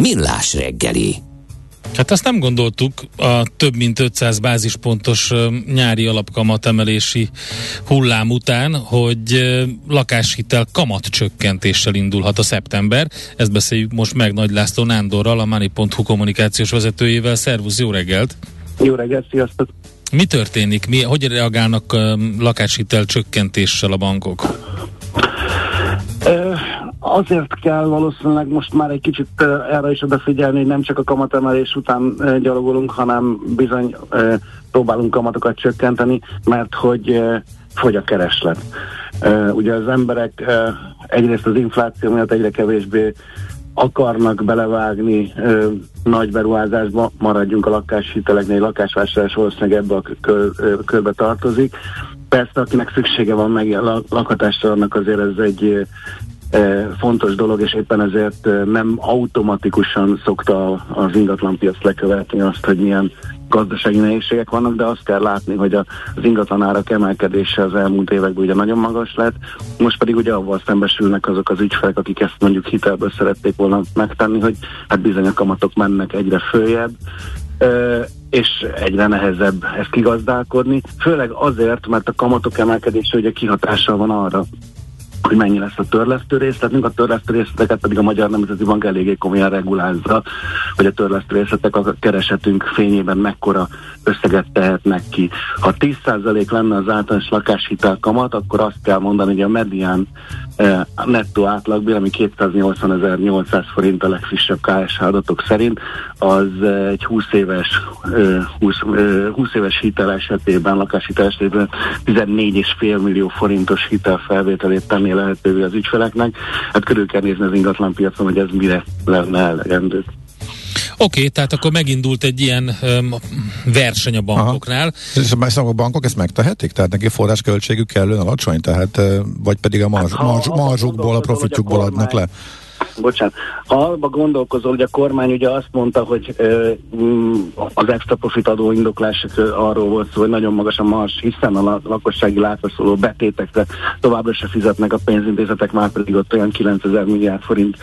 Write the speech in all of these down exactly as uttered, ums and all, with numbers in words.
Millás reggeli. Hát azt nem gondoltuk a több mint ötszáz bázispontos nyári alapkamatemelési hullám után, hogy lakáshitel kamatcsökkentéssel indulhat a szeptember. Ezt beszéljük most meg Nagy László Nándorral, a Money pont hu kommunikációs vezetőjével. Szervusz, jó reggelt! Jó reggelt, sziasztok! Mi történik? Mi, hogy reagálnak lakáshitel csökkentéssel a bankok? Uh, azért kell valószínűleg most már egy kicsit uh, erre is odafigyelni, hogy nem csak a kamatemelés után uh, gyalogolunk, hanem bizony uh, próbálunk kamatokat csökkenteni, mert hogy uh, fogy a kereslet. Uh, ugye az emberek uh, egyrészt az infláció miatt egyre kevésbé akarnak belevágni ö, nagy beruházásba, maradjunk a lakáshiteleknél, lakásvásárlás valószínűleg ebbe a kör, ö, körbe tartozik. Persze, akinek szüksége van meg lakhatásra, annak azért ez egy ö, fontos dolog, és éppen ezért ö, nem automatikusan szokta az ingatlanpiac lekövetni azt, hogy milyen gazdasági nehézségek vannak, de azt kell látni, hogy az ingatlanárak emelkedése az elmúlt években ugye nagyon magas lett, most pedig ugye avval szembesülnek azok az ügyfelek, akik ezt mondjuk hitelből szerették volna megtenni, hogy hát bizony a kamatok mennek egyre följebb, és egyre nehezebb ezt kigazdálkodni, főleg azért, mert a kamatok emelkedése ugye kihatással van arra, hogy mennyi lesz a törlesztő részletünk, a törlesztő részleteket pedig a Magyar Nemzeti Bank eléggé komolyan regulázza, hogy a törlesztő részletek a keresetünk fényében mekkora összeget tehetnek ki. Ha tíz százalék lenne az általános lakáshitel kamat, akkor azt kell mondani, hogy a medián eh, nettó átlagbér, ami kétszáznyolcvanezer-nyolcszáz forint a legfrissebb ká es há adatok szerint, az eh, egy húsz éves, eh, húsz, eh, húsz éves hitel esetében, lakáshitel esetében tizennégy egész öt millió forintos hitelfelvételét tenni lehetővé az ügyfeleknek. Hát körül kell nézni az ingatlanpiacon, hogy ez mire lenne elegendő. Oké, okay, tehát akkor megindult egy ilyen um, verseny a bankoknál. Aha. És a bankok ezt megtehetik? Tehát neki forrásköltségük kellően alacsony? Tehát, vagy pedig a marzs, hát, marzs, marzsukból, a profitjukból a adnak le? Bocsánat, ha abba gondolkozol, hogy a kormány ugye azt mondta, hogy ö, az extra profit adó indoklás arról volt szó, hogy nagyon magas a marzs, hiszen a lakossági látra szóló betétekre továbbra se fizetnek a pénzintézetek, már pedig ott olyan kilencezer milliárd forint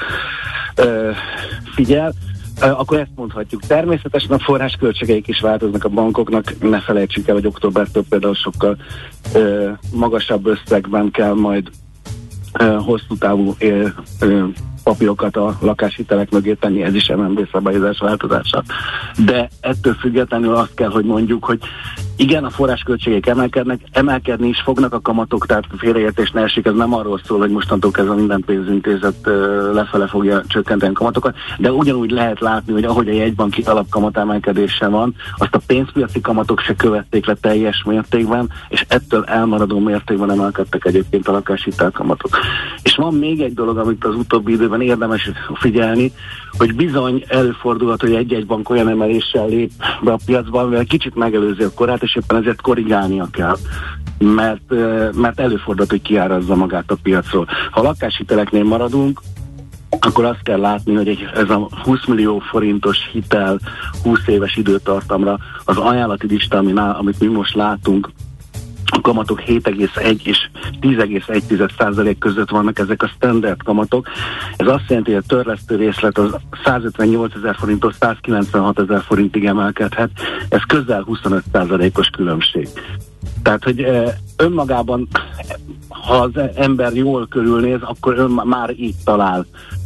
ö, figyel, akkor ezt mondhatjuk. Természetesen a forrásköltségeik is változnak a bankoknak, ne felejtsük el, hogy októbertől például sokkal ö, magasabb összegben kell majd ö, hosszú távú ö, ö, papírokat a lakáshitelek mögé tenni, ez is em en bé szabályozás változása. De ettől függetlenül azt kell, hogy mondjuk, hogy igen, a forrásköltségek emelkednek, emelkedni is fognak a kamatok, tehát félreértés ne esik, ez nem arról szól, hogy mostantól kezdve minden pénzintézet uh, lefele fogja csökkenteni a kamatokat, de ugyanúgy lehet látni, hogy ahogy a jegybanki alapkamat emelkedése van, azt a pénzpiaci kamatok se követték le teljes mértékben, és ettől elmaradó mértékben emelkedtek egyébként a lakáshitel kamatok. És van még egy dolog, amit az utóbbi időben érdemes figyelni, hogy bizony előfordulhat, hogy egy-egy bank olyan emeléssel lép be a piacban, mivel kicsit megelőzi a korát, és éppen ezért korrigálnia kell, mert, mert előfordulhat, hogy kiárazza magát a piacról. Ha a lakáshiteleknél maradunk, akkor azt kell látni, hogy egy, ez a húsz millió forintos hitel húsz éves időtartamra az ajánlati lista, ami, amit mi most látunk, a kamatok hét egész egy és tíz egész egy százalék között vannak, ezek a standard kamatok. Ez azt jelenti, hogy a törlesztő részlet az százötvennyolc ezer forinttól százkilencvenhat ezer forintig emelkedhet. Ez közel huszonöt százalékos különbség. Tehát, hogy önmagában, ha az ember jól körülnéz, akkor ön már így talál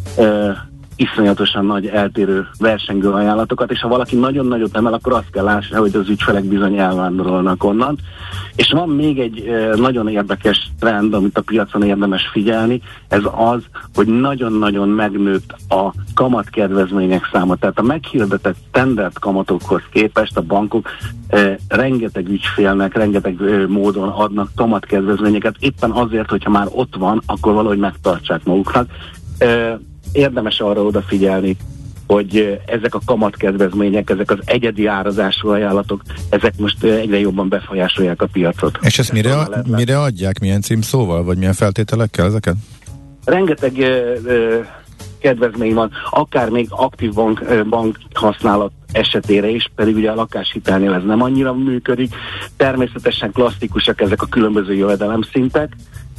iszonyatosan nagy eltérő versengő ajánlatokat, és ha valaki nagyon nagyot emel, akkor azt kell látni, hogy az ügyfelek bizony elvándorolnak onnan. És van még egy e, nagyon érdekes trend, amit a piacon érdemes figyelni, ez az, hogy nagyon-nagyon megnőtt a kamatkedvezmények száma. Tehát a meghirdetett standard kamatokhoz képest a bankok e, rengeteg ügyfélnek, rengeteg e, módon adnak kamatkedvezményeket, éppen azért, hogyha már ott van, akkor valahogy megtartsák maguknak. E, Érdemes arra odafigyelni, hogy ezek a kamatkedvezmények, ezek az egyedi árazású ajánlatok, ezek most egyre jobban befolyásolják a piacot. És ezt mire, a, mire adják? Milyen címszóval, vagy milyen feltételekkel ezeket? Rengeteg ö, ö, kedvezmény van, akár még aktív bank, ö, bank használat esetére is, pedig ugye a lakáshitelnél ez nem annyira működik. Természetesen klasszikusak ezek a különböző jövedelemszintek,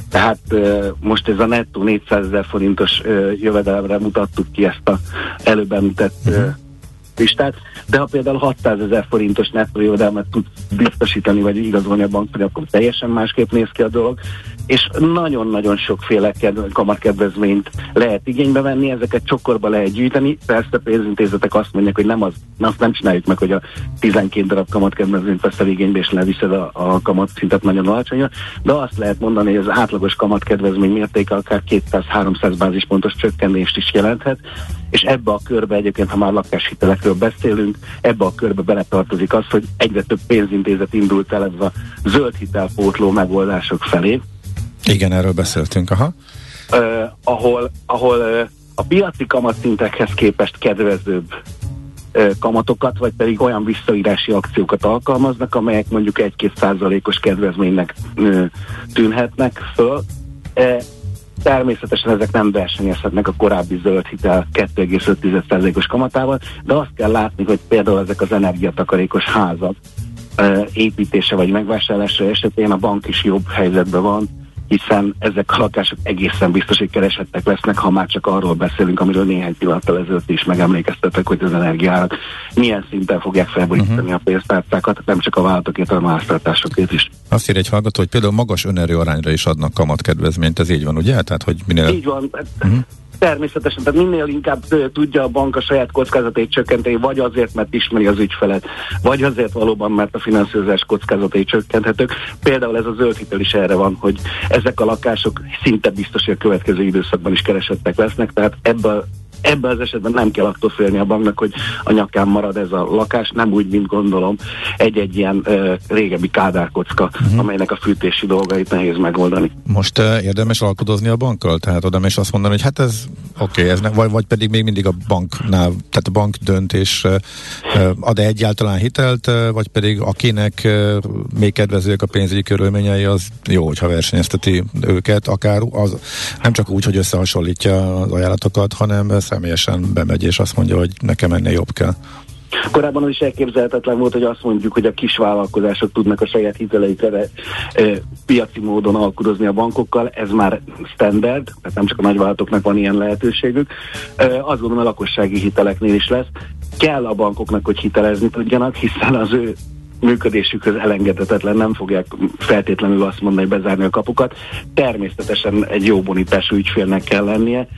Tehát most ez a nettó négyszázezer forintos jövedelemre mutattuk ki ezt a előbb említett uh-huh. listát, de ha például hatszázezer forintos nettó jövedelmet tud biztosítani, vagy igazolni a bank, akkor teljesen másképp néz ki a dolog, és nagyon-nagyon sokféle kamatkedvezményt lehet igénybe venni, ezeket csokorba lehet gyűjteni, persze pénzintézetek azt mondják, hogy nem az, azt nem csináljuk meg, hogy a tizenkét darab kamatkedvezményt veszel igénybe, és leviszed a, a kamatszintet nagyon alacsonyra, de azt lehet mondani, hogy az átlagos kamatkedvezmény mértéke akár kétszáz-háromszáz bázispontos csökkenést is jelenthet, és ebbe a körbe egyébként, ha már lakáshitelekről beszélünk, ebbe a körbe beletartozik az, hogy egyre több pénzintézet indult el ez a zöld hitelpótló megoldások felé. Igen, erről beszéltünk, aha. Uh, ahol, ahol uh, a piaci kamatszintekhez képest kedvezőbb uh, kamatokat, vagy pedig olyan visszaírási akciókat alkalmaznak, amelyek mondjuk egy-két százalékos kedvezménynek uh, tűnhetnek föl. Uh, Természetesen ezek nem versenyezhetnek a korábbi zöld hitel kettő egész öt százalékos kamatával, de azt kell látni, hogy például ezek az energiatakarékos házak uh, építése vagy megvásárlása esetén a bank is jobb helyzetben van, hiszen ezek a lakások egészen biztos, hogy keresettek lesznek, ha már csak arról beszélünk, amiről néhány pillanattal ezelőtt is megemlékeztetek, hogy az energiárak milyen szinten fogják felborítani uh-huh. a pénztárcákat, nem csak a vállalatokért, hanem a háztartásokért is. Azt ír egy hallgató, hogy például magas önerő arányra is adnak kamatkedvezményt, ez így van, ugye? Tehát, hogy minél... Így van. Uh-huh. Természetesen, tehát minél inkább tudja a bank a saját kockázatait csökkenteni, vagy azért, mert ismeri az ügyfelet, vagy azért valóban, mert a finanszírozás kockázatai csökkenthetők. Például ez a zöld hitel is erre van, hogy ezek a lakások szinte biztos, hogy a következő időszakban is keresettek lesznek, tehát ebből Ebben az esetben nem kell attól félni a banknak, hogy a nyakán marad ez a lakás, nem úgy, mint gondolom, egy-egy ilyen uh, régebbi kádárkocka, uh-huh. amelynek a fűtési dolgait nehéz megoldani. Most uh, érdemes alkudozni a bankkal? Tehát oda és azt mondani, hogy hát ez oké, okay, ez ne, vagy, vagy pedig még mindig a banknál, tehát a bank dönt és uh, ad egyáltalán hitelt, uh, vagy pedig akinek uh, még kedvezőek a pénzügyi körülményei, az jó, hogyha versenyezteti őket, akár az, nem csak úgy, hogy összehasonlítja az ajánlatokat, hanem személyesen bemegy, és azt mondja, hogy nekem ennél jobb kell. Korábban az is elképzelhetetlen volt, hogy azt mondjuk, hogy a kisvállalkozások tudnak a saját hiteleikre e, piaci módon alkudozni a bankokkal, ez már standard, tehát nem csak a nagyvállalatoknak van ilyen lehetőségük. E, azt gondolom, a lakossági hiteleknél is lesz. Kell a bankoknak, hogy hitelezni tudjanak, hiszen az ő működésükhöz elengedhetetlen, nem fogják feltétlenül azt mondani, hogy bezárni a kapukat. Természetesen egy jó bonitású ügyfélnek kell lennie,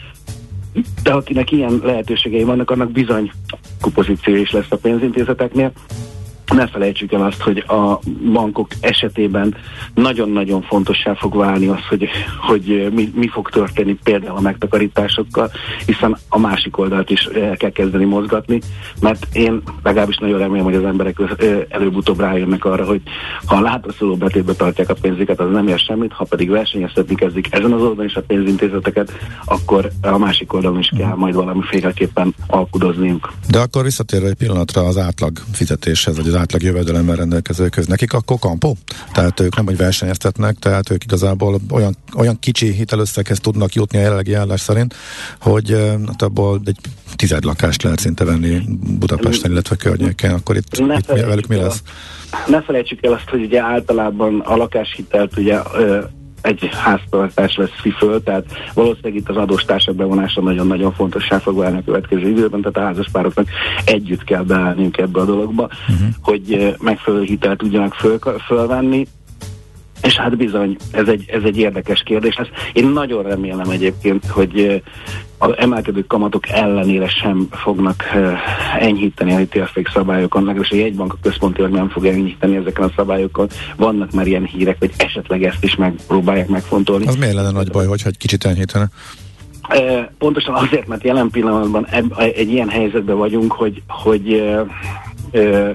de akinek ilyen lehetőségei vannak, annak bizony kupozíció is lesz a pénzintézeteknél. Ne felejtsük el azt, hogy a bankok esetében nagyon-nagyon fontossá fog válni az, hogy, hogy mi, mi fog történni például a megtakarításokkal, hiszen a másik oldalt is el kell kezdeni mozgatni, mert én legalábbis nagyon remélem, hogy az emberek előbb-utóbb rájönnek arra, hogy ha a látraszóló betétbe tartják a pénzüket, az nem ér semmit, ha pedig versenyeztetni kezdik ezen az oldalon is a pénzintézeteket, akkor a másik oldalon is kell majd valamiféleképpen alkudozniuk. De akkor visszatérve egy pillanatra az átlag fizetéshez, vagy az átlag jövedelemmel rendelkezőköz. Nekik akkor kampó? Tehát ők nem, hogy versenyeztetnek, tehát ők igazából olyan, olyan kicsi hitelösszeghez tudnak jutni a jelenlegi állás szerint, hogy hát abból egy tized lakást lehet szinte venni Budapesten, illetve környéken, akkor itt, itt velük mi lesz? Ne felejtsük el azt, hogy ugye általában a lakáshitelt ugye ö, egy háztartás veszi föl, tehát valószínűleg itt az adóstársak bevonása nagyon-nagyon fontossá fog válni a következő időben, tehát a házaspároknak együtt kell beállniuk ebbe a dologba, uh-huh. hogy megfelelő hitelt tudjanak föl, fölvenni, és hát bizony, ez egy, ez egy érdekes kérdés lesz. Én nagyon remélem egyébként, hogy az emelkedő kamatok ellenére sem fognak uh, enyhíteni a hitelfék szabályokon, legalábbis a jegybank a központilag nem fog enyhíteni ezeken a szabályokon. Vannak már ilyen hírek, hogy esetleg ezt is megpróbálják megfontolni. Az miért lenne nagy baj, hogyha egy kicsit enyhítene? Uh, pontosan azért, mert jelen pillanatban eb- egy ilyen helyzetben vagyunk, hogy, hogy uh, uh,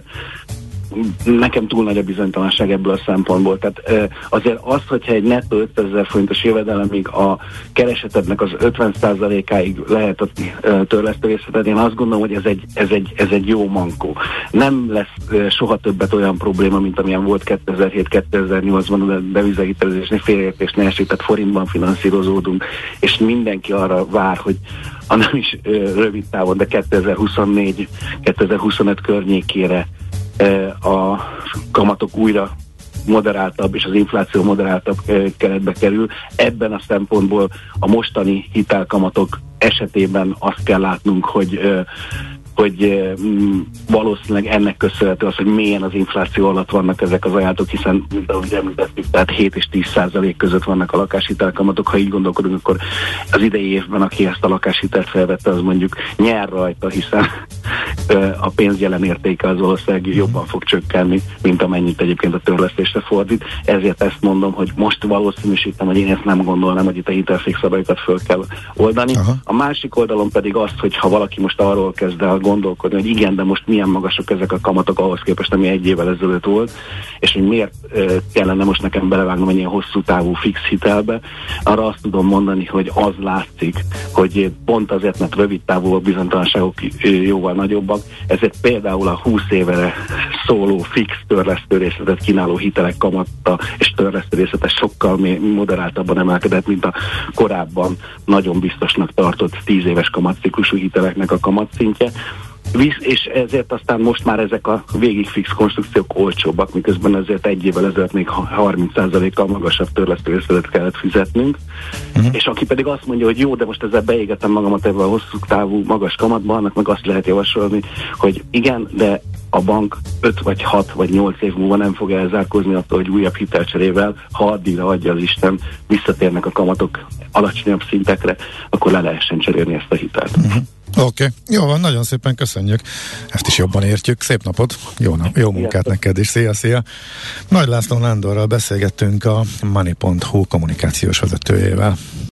nekem túl nagy a bizonytalanság ebből a szempontból. Tehát ö, azért az, hogyha egy nettó ötezer forintos jövedelemig a keresetednek az ötven százalékáig lehet a törlesztővészeted, én azt gondolom, hogy ez egy, ez egy, ez egy jó mankó. Nem lesz ö, soha többet olyan probléma, mint amilyen volt kétezer-hét kétezer-nyolcban a devizahitelezésnél, félreértésnél esített forintban finanszírozódunk, és mindenki arra vár, hogy a nem is ö, rövid távon, de kétezer-huszonnégy kétezer-huszonöt környékére a kamatok újra moderáltabb, és az infláció moderáltabb keretbe kerül. Ebben a szempontból a mostani hitelkamatok esetében azt kell látnunk, hogy hogy mm, valószínűleg ennek köszönhető az, hogy mélyen az infláció alatt vannak ezek az ajánlatok, hiszen, mint ahogy említettük, tehát hét és tíz százalék között vannak a lakáshitelkamatok. Ha így gondolkodunk, akkor az idei évben, aki ezt a lakáshitelt felvette, az mondjuk nyer rajta, hiszen a pénz jelen értéke az valószínűleg jobban fog csökkenni, mint amennyit egyébként a törlesztésre fordít. Ezért ezt mondom, hogy most valószínűsítem, hogy én ezt nem gondolnám, hogy itt a hitelfix szabályokat föl kell oldani. Aha. A másik oldalon pedig azt, hogy ha valaki most arról kezd el gondolkodni, hogy igen, de most milyen magasok ezek a kamatok ahhoz képest, ami egy évvel ezelőtt volt, és hogy miért uh, kellene most nekem belevágnom egy ilyen hosszú távú fix hitelbe, arra azt tudom mondani, hogy az látszik, hogy pont azért, mert rövid távú bizonytalanságok jóval nagyobbak, ezért például a húsz évre szóló fix törlesztő részletet kínáló hitelek kamatta és törlesztő részlete sokkal moderáltabban emelkedett, mint a korábban nagyon biztosnak tartott tíz éves kamatciklusú hiteleknek a kamatszintje. Visz, és ezért aztán most már ezek a végig fix konstrukciók olcsóbbak, miközben ezért egy évvel ezelőtt még harminc százalékkal magasabb törlesztő részletet kellett fizetnünk. Uh-huh. És aki pedig azt mondja, hogy jó, de most ezzel beégetem magamat ebben a hosszú távú magas kamatban, annak meg azt lehet javasolni, hogy igen, de a bank öt vagy hat vagy nyolc év múlva nem fog elzárkózni attól, hogy újabb hitelcserével, ha addigra adja az Isten, visszatérnek a kamatok alacsonyabb szintekre, akkor le lehessen cserélni ezt a hitelt. Uh-huh. Oké, okay. Jó van, nagyon szépen köszönjük. Ezt is jobban értjük. Szép napot, jó, nap, jó munkát neked is. Szia, szia. Nagy László Nándorral beszélgettünk, a Money pont hu kommunikációs vezetőjével.